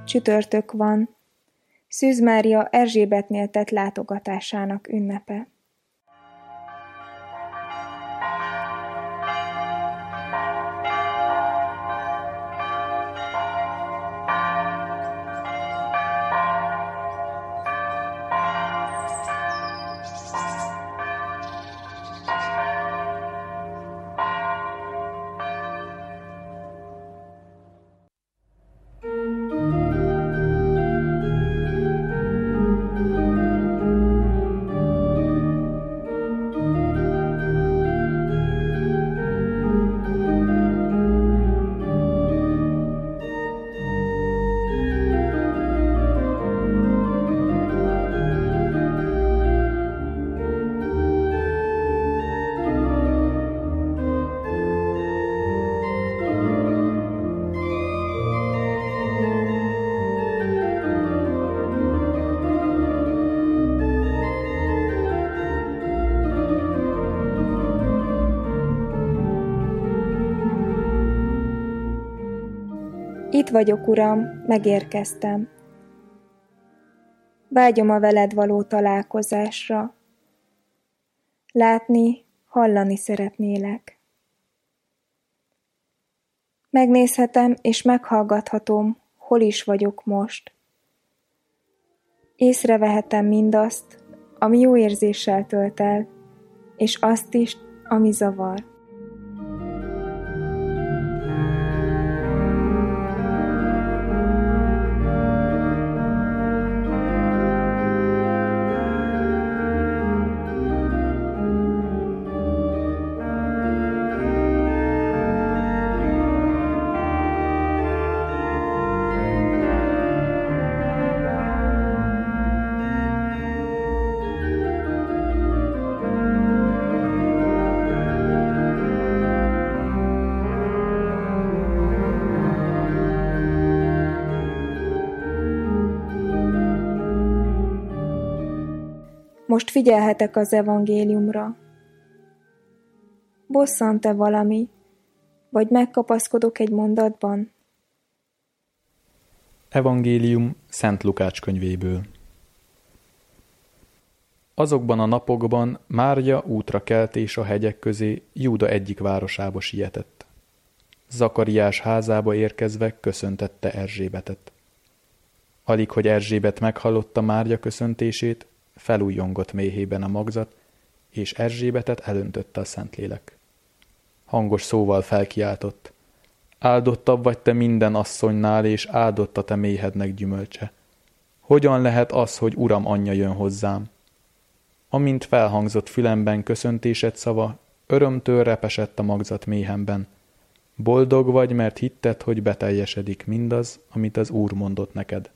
Csütörtök van. Szűz Mária Erzsébetnél tett látogatásának ünnepe. Itt vagyok, Uram, megérkeztem. Vágyom a veled való találkozásra. Látni, hallani szeretnélek. Megnézhetem és meghallgathatom, hol is vagyok most. Észrevehetem mindazt, ami jó érzéssel tölt el, és azt is, ami zavar. Most figyelhetek az evangéliumra. Bosszant-e valami, vagy megkapaszkodok egy mondatban? Evangélium Szent Lukács könyvéből. Azokban a napokban Mária útra kelt és a hegyek közé Júda egyik városába sietett. Zakariás házába érkezve köszöntette Erzsébetet. Alig, hogy Erzsébet meghallotta Mária köszöntését, felújjongott méhében a magzat, és Erzsébetet elöntötte a Szentlélek. Hangos szóval felkiáltott: áldottabb vagy te minden asszonynál, és áldott a te méhednek gyümölcse. Hogyan lehet az, hogy Uram anyja jön hozzám? Amint felhangzott fülemben köszöntésed szava, örömtől repesett a magzat méhemben. Boldog vagy, mert hitted, hogy beteljesedik mindaz, amit az Úr mondott neked.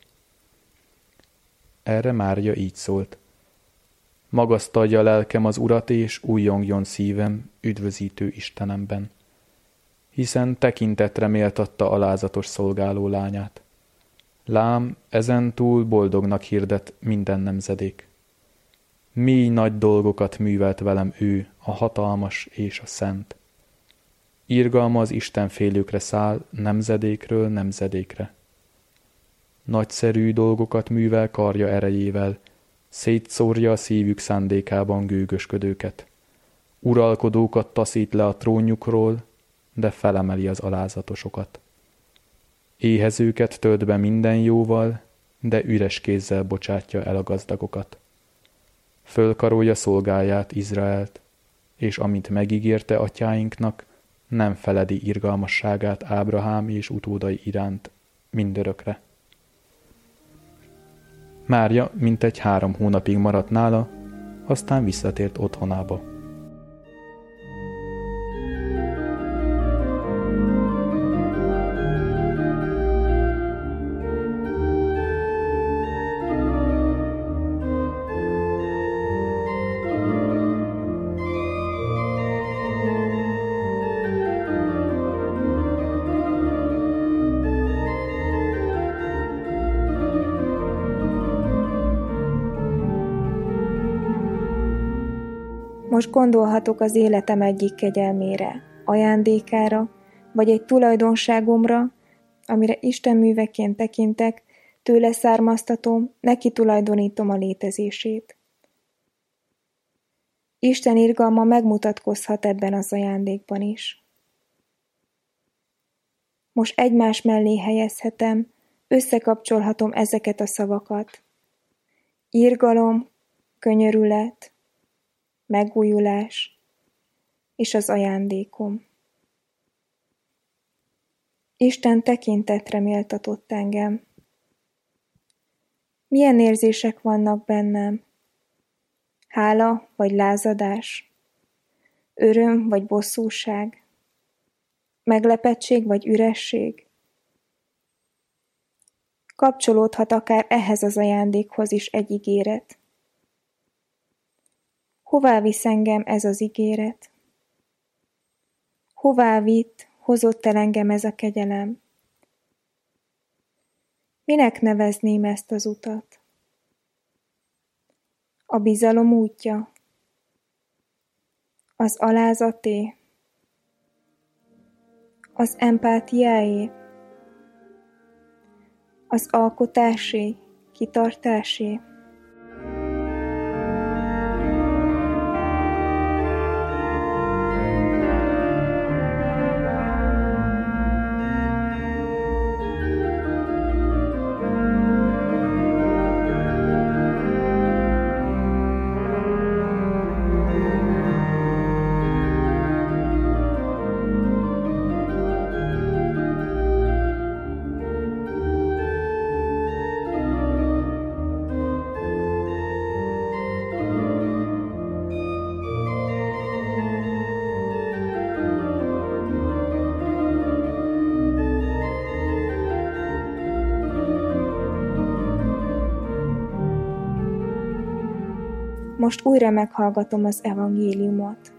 Erre Mária így szólt: magasztalja lelkem az Urat, és újjongjon szívem üdvözítő Istenemben, hiszen tekintetre méltatta alázatos szolgáló lányát. Lám, ezentúl boldognak hirdet minden nemzedék. Mély nagy dolgokat művelt velem ő, a hatalmas és a szent. Irgalma az istenfélőkre száll nemzedékről nemzedékre. Nagyszerű dolgokat művel karja erejével, szétszórja a szívük szándékában gőgösködőket. Uralkodókat taszít le a trónjukról, de felemeli az alázatosokat. Éhezőket tölt be minden jóval, de üres kézzel bocsátja el a gazdagokat. Fölkarolja szolgáját, Izraelt, és amit megígérte atyáinknak, nem feledi irgalmasságát Ábrahám és utódai iránt mindörökre. Mária mintegy 3 hónapig maradt nála, aztán visszatért otthonába. Most gondolhatok az életem egyik kegyelmére, ajándékára, vagy egy tulajdonságomra, amire Isten műveként tekintek, tőle származtatom, neki tulajdonítom a létezését. Isten irgalma megmutatkozhat ebben az ajándékban is. Most egymás mellé helyezhetem, összekapcsolhatom ezeket a szavakat. Irgalom, könyörület, megújulás és az ajándékom. Isten tekintetre méltatott engem. Milyen érzések vannak bennem? Hála vagy lázadás? Öröm vagy bosszúság? Meglepettség vagy üresség? Kapcsolódhat akár ehhez az ajándékhoz is egy ígéret. Hová visz engem ez az ígéret? Hová vitt, hozott el engem ez a kegyelem? Minek nevezném ezt az utat? A bizalom útja? Az alázaté? Az empátiáé? Az alkotásé, kitartásé? Most újra meghallgatom az evangéliumot.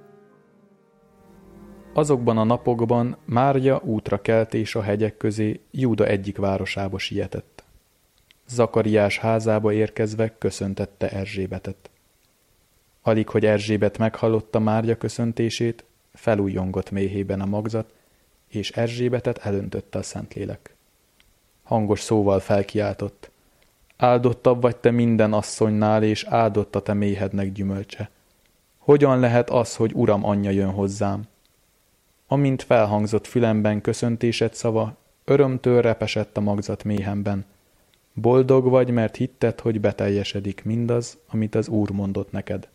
Azokban a napokban Mária útra kelt és a hegyek közé Júda egyik városába sietett. Zakariás házába érkezve köszöntette Erzsébetet. Alig, hogy Erzsébet meghallotta Mária köszöntését, felújjongott méhében a magzat, és Erzsébetet elöntötte a Szentlélek. Hangos szóval felkiáltott: Áldottabb vagy te minden asszonynál, és áldott a te méhednek gyümölcse. Hogyan lehet az, hogy Uram anyja jön hozzám? Amint felhangzott fülemben köszöntésed szava, örömtől repesett a magzat méhemben. Boldog vagy, mert hitted, hogy beteljesedik mindaz, amit az Úr mondott neked.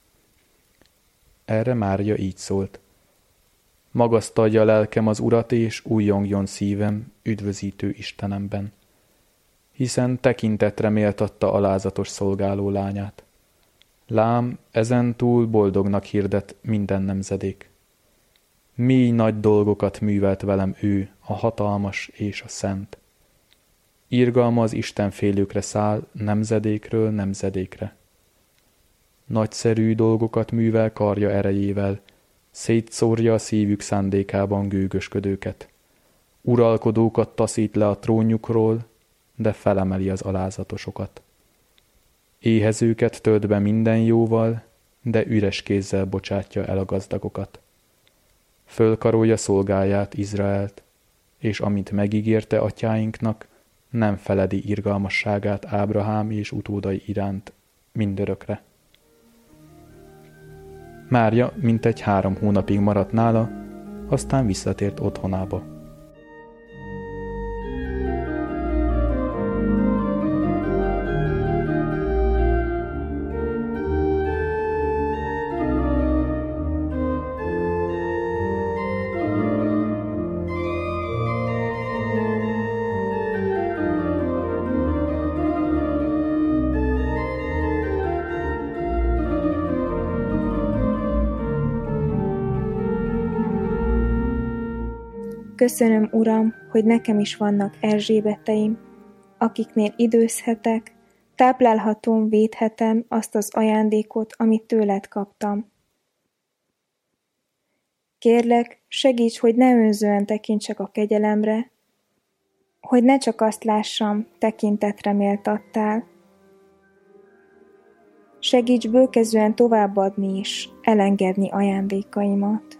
Erre Mária így szólt: Magasztalja lelkem az Urat, és újjongjon szívem üdvözítő Istenemben, hiszen tekintetre méltatta alázatos szolgáló lányát. Lám, ezentúl boldognak hirdet minden nemzedék. Mély nagy dolgokat művelt velem ő, a hatalmas és a szent. Irgalma az istenfélőkre száll nemzedékről nemzedékre. Nagyszerű dolgokat művel karja erejével, szétszórja a szívük szándékában gőgösködőket. Uralkodókat taszít le a trónjukról, de felemeli az alázatosokat. Éhezőket tölt be minden jóval, de üres kézzel bocsátja el a gazdagokat. Fölkarolja szolgáját, Izraelt, és amint megígérte atyáinknak, nem feledi irgalmasságát Ábrahám és utódai iránt mindörökre. Mária mintegy 3 hónapig maradt nála, aztán visszatért otthonába. Köszönöm, Uram, hogy nekem is vannak Erzsébeteim, akiknél időzhetek, táplálhatom, védhetem azt az ajándékot, amit tőled kaptam. Kérlek, segíts, hogy ne önzően tekintsek a kegyelemre, hogy ne csak azt lássam, tekintetre méltattál. Segíts bőkezően továbbadni is, elengedni ajándékaimat.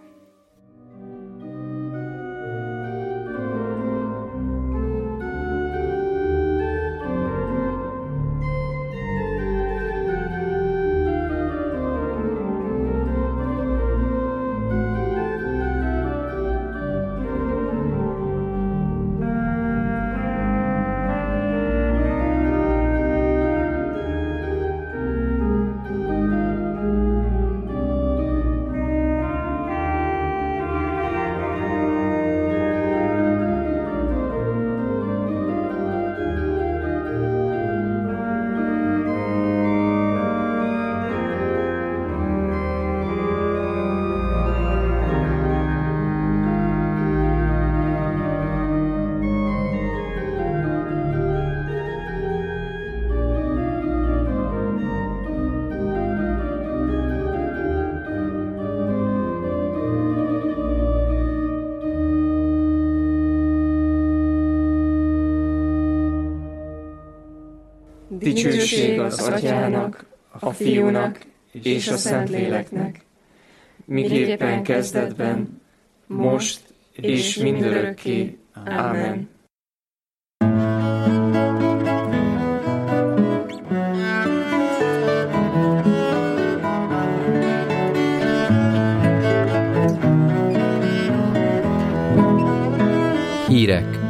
Dicsőség az Atyának, a Fiúnak és a Szentléleknek, miképpen kezdetben, most és mindörökké. Ámen. Hírek.